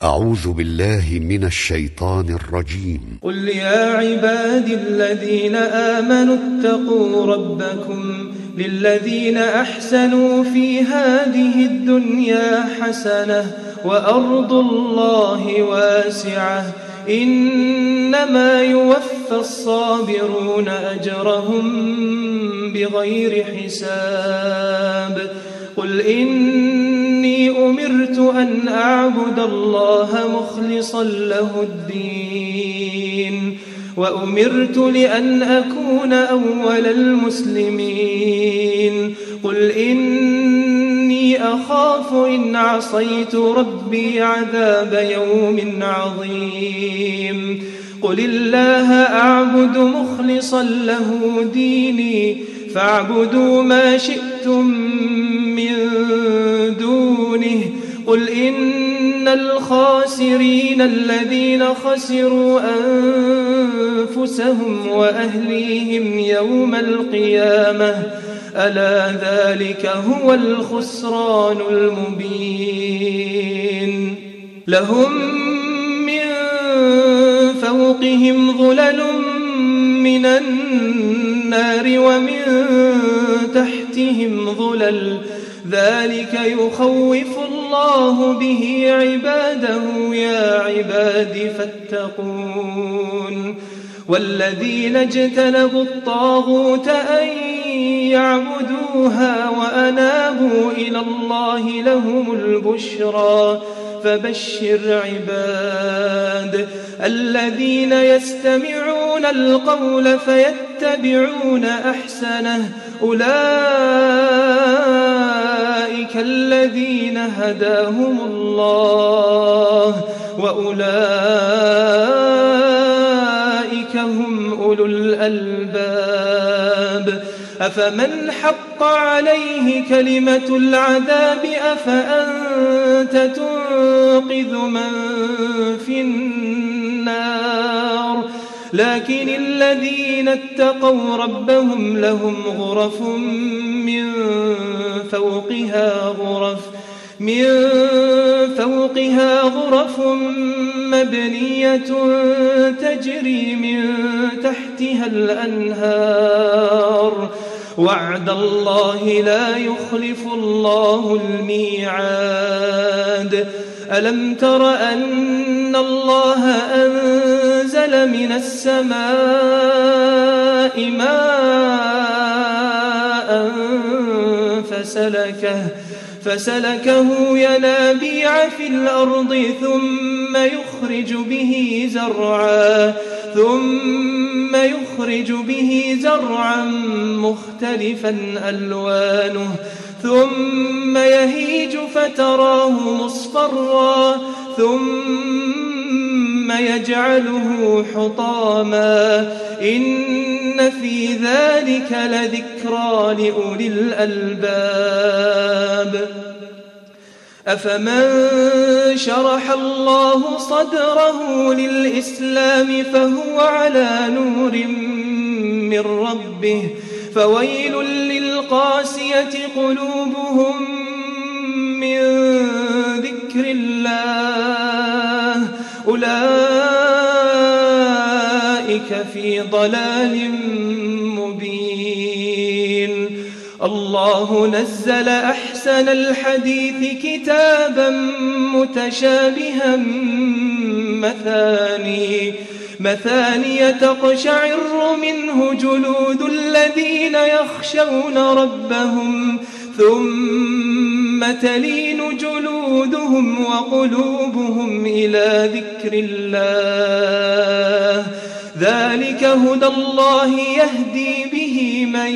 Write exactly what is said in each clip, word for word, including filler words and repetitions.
أعوذ بالله من الشيطان الرجيم. قل يا عبادي الذين آمنوا اتقوا ربكم للذين أحسنوا في هذه الدنيا حسنة وأرض الله واسعة إنما يوفى الصابرون أجرهم بغير حساب. قل إني أمرت أن أعبد الله مخلصا له الدين وأمرت لأن أكون أول المسلمين. قل إني أخاف إن عصيت ربي عذاب يوم عظيم. قل الله أعبد مخلصا له ديني فاعبدوا ما شئتم من دونه. قل إن الخاسرين الذين خسروا أنفسهم وأهليهم يوم القيامة ألا ذلك هو الخسران المبين. لهم من فوقهم ظلل من النار ومن تحتهم ظلل ذلك يخوف الله به عباده يا عباد فاتقون. والذين اجتنبوا الطاغوت أن يعبدوها وأنابوا إلى الله لهم البشرى فبشر عباد الذين يستمعون القول فيتبعون أحسنه أولئك الذين هداهم الله وأولئك هم أولو الألباب. أفمن حق عليه كلمة العذاب أفأنت تنقذ من في النار. لكن الذين اتقوا ربهم لهم غرف من فوقها غرف من فوقها غرف مبنية تجري من تحتها الأنهار وعد الله لا يخلف الله الميعاد. ألم تر أن الله أنزل من السماء ماء فسلكه فسلكه ينابيع في الأرض ثم يخرج به زرعا ثم يخرج به زرعا مختلفا ألوانه ثم يهيج فتراه مصفرا ثم يجعله حطاما إن في ذلك لذكرى لأولي الألباب. أفمن شرح الله صدره للإسلام فهو على نور من ربه فويل للقاسية قلوبهم من ذكر الله أولئك في ضلال مبين. الله نزل أحسن الحديث كتابا متشابها مثاني مثاني تقشعر منه جلود الذين يخشون ربهم ثم تلين جلودهم وقلوبهم إلى ذكر الله ذلك هدى الله يهدي به من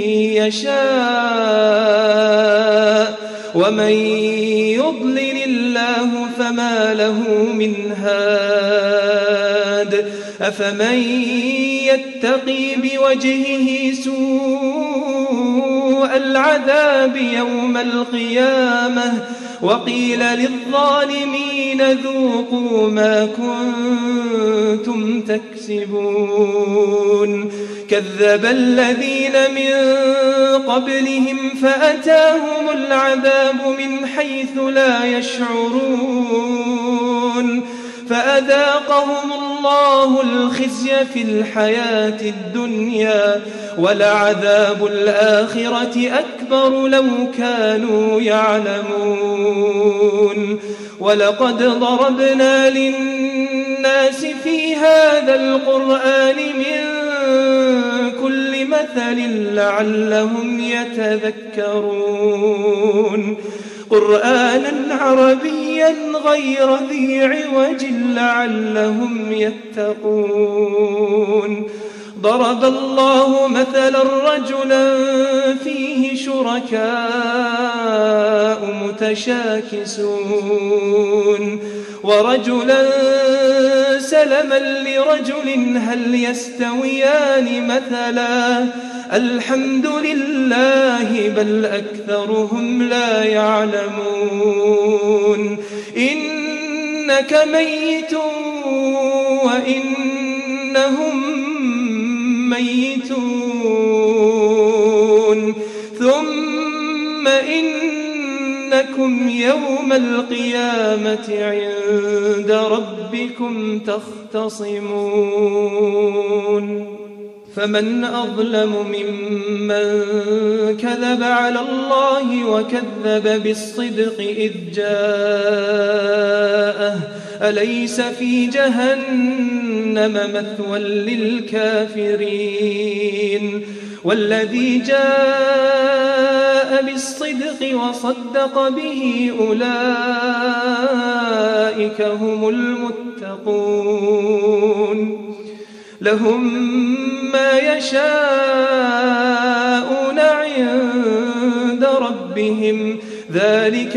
يشاء ومن يضلل الله فما له من هاد. أفمن يتقي بوجهه سوء العذاب يوم القيامة وقيل للظالمين ذوقوا ما كنتم تكسبون. كذب الذين من قبلهم فأتاهم العذاب من حيث لا يشعرون فأذاقهم الله الخزي في الحياة الدنيا ولعذاب الآخرة أكبر لو كانوا يعلمون ولقد ضربنا للناس في هذا القرآن من كل مثل لعلهم يتذكرون قرآنا عربيا غير ذي عوج لعلهم يتقون ضرب الله مثلا رجلا فيه شركاء متشاكسون ورجلا سلما لرجل هل يستويان مثلا الحمد لله بل أكثرهم لا يعلمون إنك ميت وإنهم ميتون ثم إنكم يوم القيامة عند ربكم تختصمون فمن أظلم ممن كذب على الله وكذب بالصدق إذ جاءه أليس في جهنم مثوى للكافرين والذي جاء بالصدق وصدق به أولئك هم المتقون لهم ما يشاءون عند ربهم ذلك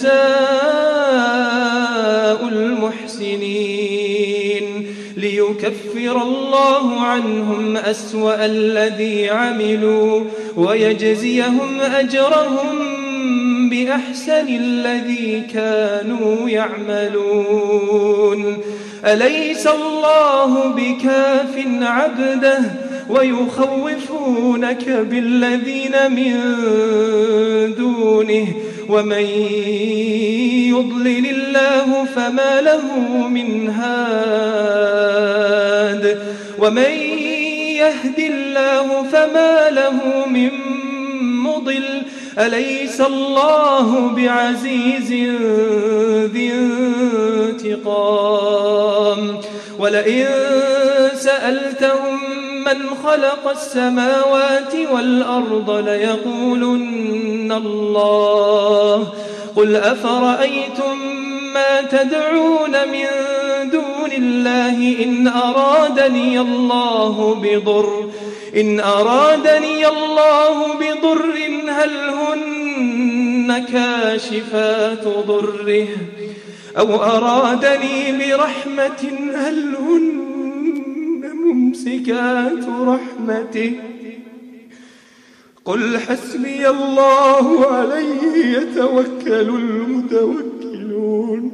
جزاء المحسنين ليكفر الله عنهم أسوأ الذي عملوا ويجزيهم أجرهم بأحسن الذي كانوا يعملون أليس الله بكاف عبده ويخوفونك بالذين من دونه ومن يضلل الله فما له من هاد ومن يهد الله فما له من مضل أليس الله بعزيز ذي انتقام ولئن سألتهم من خلق السماوات والأرض ليقولن الله قل أفرأيتم ما تدعون من دون الله إن أرادني الله بضر إن أرادني الله بضر هل هن كاشفات ضره أو أرادني برحمة هل هن ممسكات رحمته قل حسبي الله عليه يتوكل المتوكلون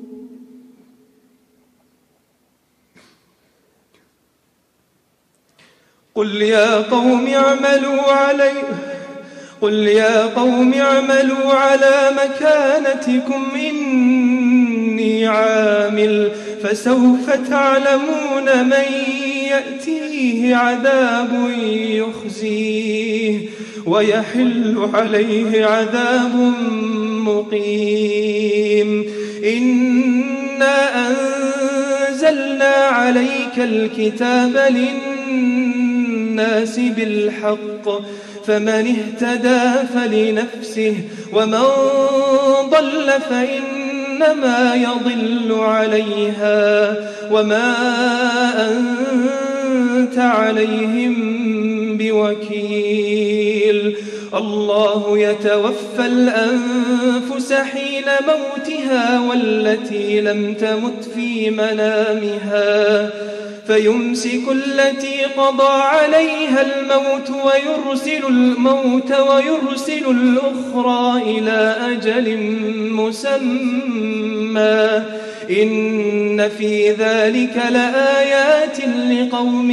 قل يا قوم اعملوا عليه قل يا قوم اعملوا على مكانتكم إني عامل فسوف تعلمون من يأتيه عذاب يخزيه ويحل عليه عذاب مقيم إنا أنزلنا عليك الكتاب للناس بالحق فمن اهتدى فلنفسه ومن ضل فإنما يضل عليها وما أنت عليهم بوكيل الله يتوفى الأنفس حين موتها والتي لم تمت في منامها فيمسك التي قضى عليها الموت ويرسل الموت ويرسل الأخرى إلى أجل مسمى إن في ذلك لآيات لقوم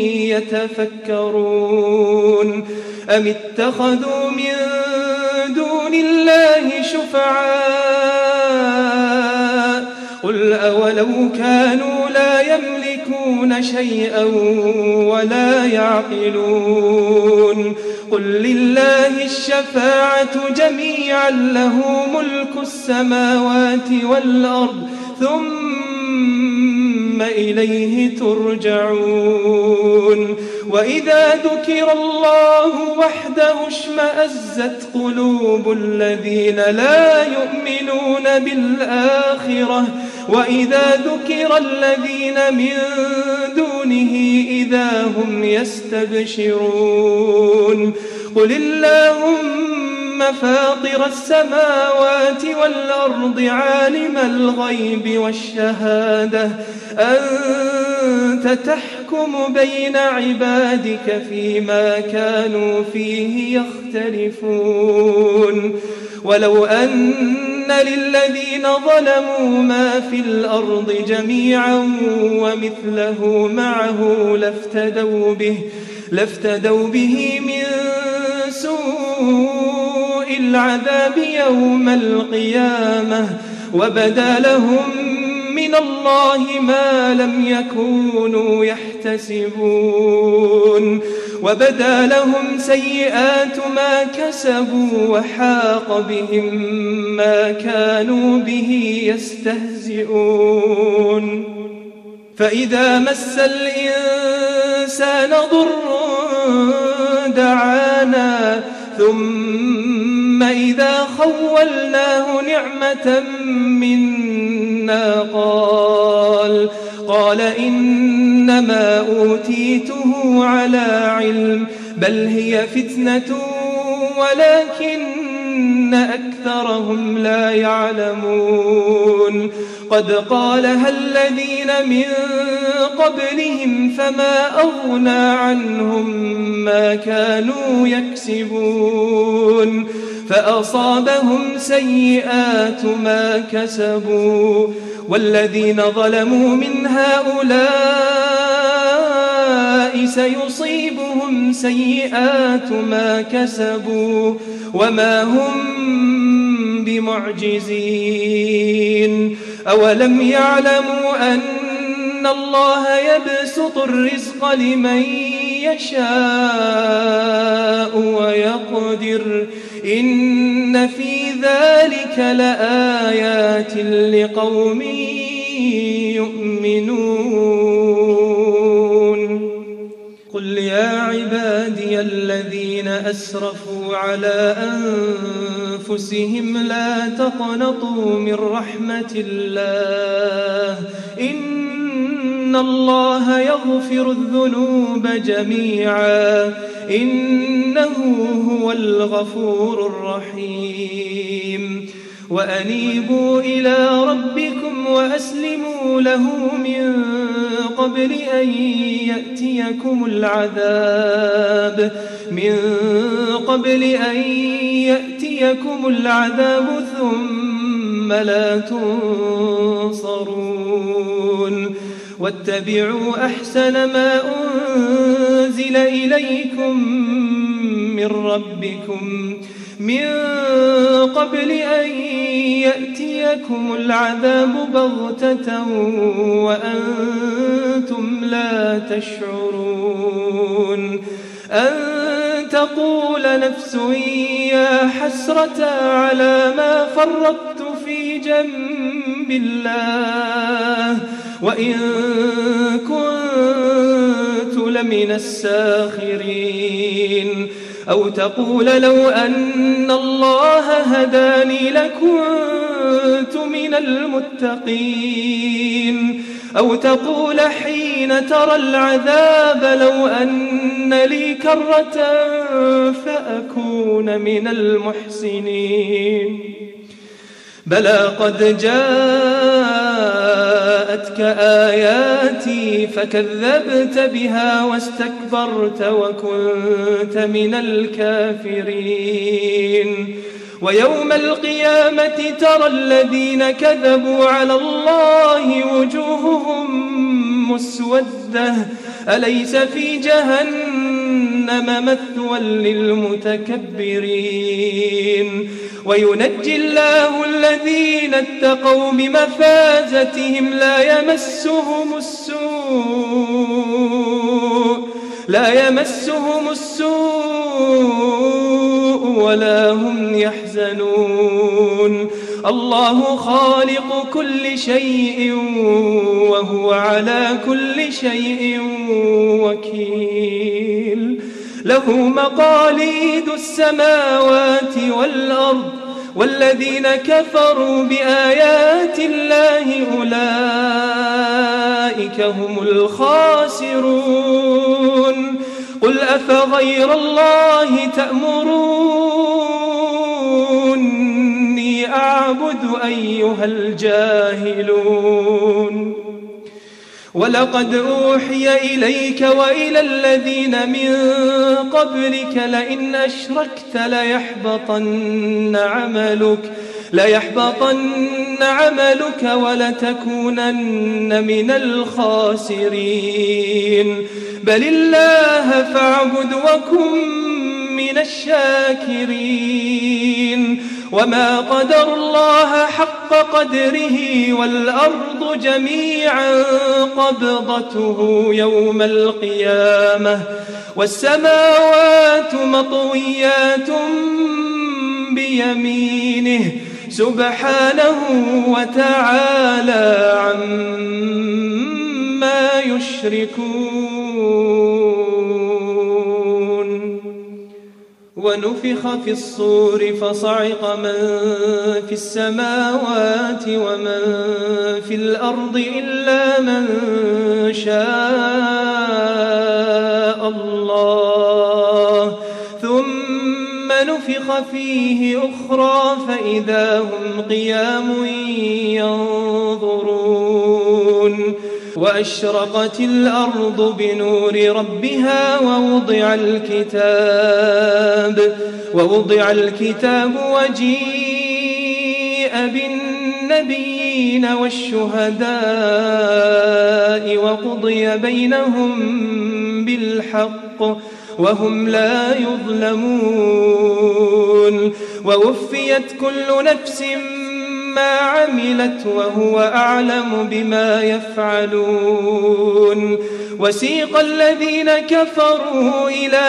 يتفكرون أم اتخذوا من دون الله شفعاء قل أولو كانوا لا يملكون شيئا ولا يعقلون قل لله الشفاعة جميعا له ملك السماوات والأرض ثم إليه ترجعون وإذا ذكر الله وحده اشمأزت قلوب الذين لا يؤمنون بالآخرة وإذا ذكر الذين من دونه إذا هم يستبشرون قل اللهم فاطر السماوات والأرض عالم الغيب والشهادة أنت تحكم بين عبادك فيما كانوا فيه يختلفون ولو أن للذين ظلموا ما في الأرض جميعا ومثله معه لافتدوا به, لافتدوا به من سوء العذاب يوم القيامة وبدا لهم من الله ما لم يكونوا يحتسبون وبدا لهم سيئات ما كسبوا وحاق بهم ما كانوا به يستهزئون فإذا مس الإنسان ضر دعانا ثم إذا خولناه نعمة منا قال قال إنما أوتيته على علم بل هي فتنة ولكن أكثرهم لا يعلمون قد قالها الذين من قبلهم فما أغنى عنهم ما كانوا يكسبون فأصابهم سيئات ما كسبوا والذين ظلموا من هؤلاء سيصيبهم سيئات ما كسبوا وما هم بمعجزين أولم يعلموا أن الله يبسط الرزق لمن يشاء ويقدر إن في ذلك لآيات لقوم يؤمنون قل يا عبادي الذين أسرفوا على أنفسهم لا تقنطوا من رحمة الله إن الله يغفر الذنوب جميعا إنه هو الغفور الرحيم وأنيبوا إلى ربكم وأسلموا له من قبل أن يأتيكم العذاب من قبل أن يأتيكم العذاب ثم لا تنصرون واتبعوا أحسن ما أنزل إليكم من ربكم من قبل أن يأتيكم العذاب بغتة وأنتم لا تشعرون أن تقول نفس يا حسرة على ما فرطت في جنب الله وإن كنت لمن الساخرين أو تقول لو أن الله هداني لكنت من المتقين أو تقول حين ترى العذاب لو أن لي كرة فأكون من المحسنين بلى قد جاءتك آياتي فكذبت بها واستكبرت وكنت من الكافرين ويوم القيامة ترى الذين كذبوا على الله وجوههم مسودة أليس في جهنم مثوى للمتكبرين وينجي الله الذين اتقوا بمفازتهم لا يمسهم السوء لا يمسهم السوء ولا هم يحزنون الله خالق كل شيء وهو على كل شيء وكيل له مقاليد السماوات والأرض والذين كفروا بآيات الله أولئك هم الخاسرون قل أفغير الله تأمروني أعبد أيها الجاهلون ولقد أوحي إليك وإلى الذين من قبلك لئن أشركت ليحبطن عملك ليحبطن عملك ولتكونن من الخاسرين بل الله فاعبد وكن من الشاكرين وما قدر الله حق قدره والأرض جميعا قبضته يوم القيامة والسماوات مطويات بيمينه سبحانه وتعالى عما يشركون ونفخ في الصور فصعق من في السماوات ومن في الأرض إلا من شاء الله ثم نفخ فيه أخرى فإذا هم قيام ينظرون وأشرقت الأرض بنور ربها ووضع الكتاب ووضع الكتاب وجيء بالنبيين والشهداء وقضي بينهم بالحق وهم لا يظلمون ووفيت كل نفس ما عملت وهو أعلم بما يفعلون وسيق الذين كفروا إلى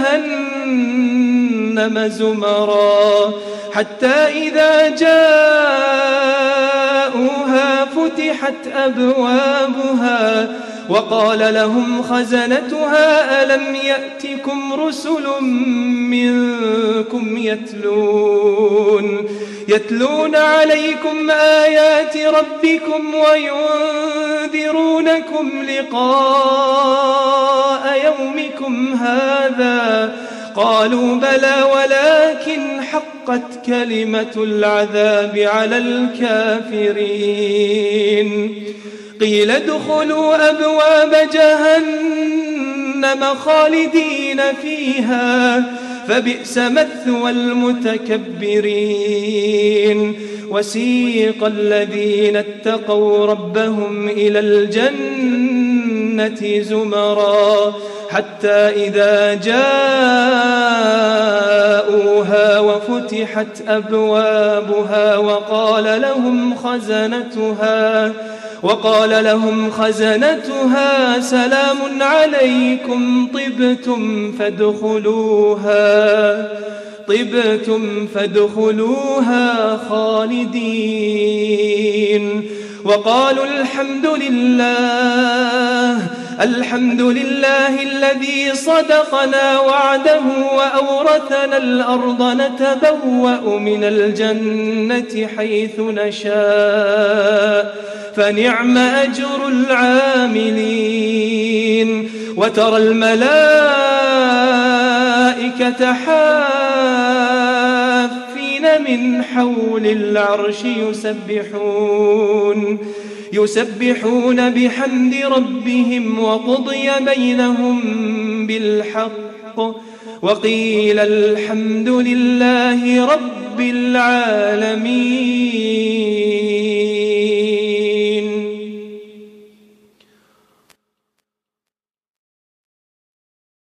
جهنم زمرا حتى إذا جاءوها فتحت أبوابها وقال لهم خزنتها ألم يأتكم رسل منكم يتلون يتلون عليكم آيات ربكم وينذرونكم لقاء يومكم هذا قالوا بلى ولكن حقت كلمة العذاب على الكافرين قيل ادخلوا أبواب جهنم خالدين فيها فبئس مثوى المتكبرين وسيق الذين اتقوا ربهم إلى الجنة زمرا حتى إذا جاءوها وفتحت أبوابها وقال لهم خزنتها وقال لهم خزنتها سلام عليكم طبتم فادخلوها طبتم فادخلوها خالدين وقالوا الحمد لله الحمد لله الذي صدقنا وعده وأورثنا الأرض نتبوأ من الجنة حيث نشاء فنعم أجر العاملين وترى الملائكة حافين من حول العرش يسبحون يسبحون بحمد ربهم وقضي بينهم بالحق وقيل الحمد لله رب العالمين.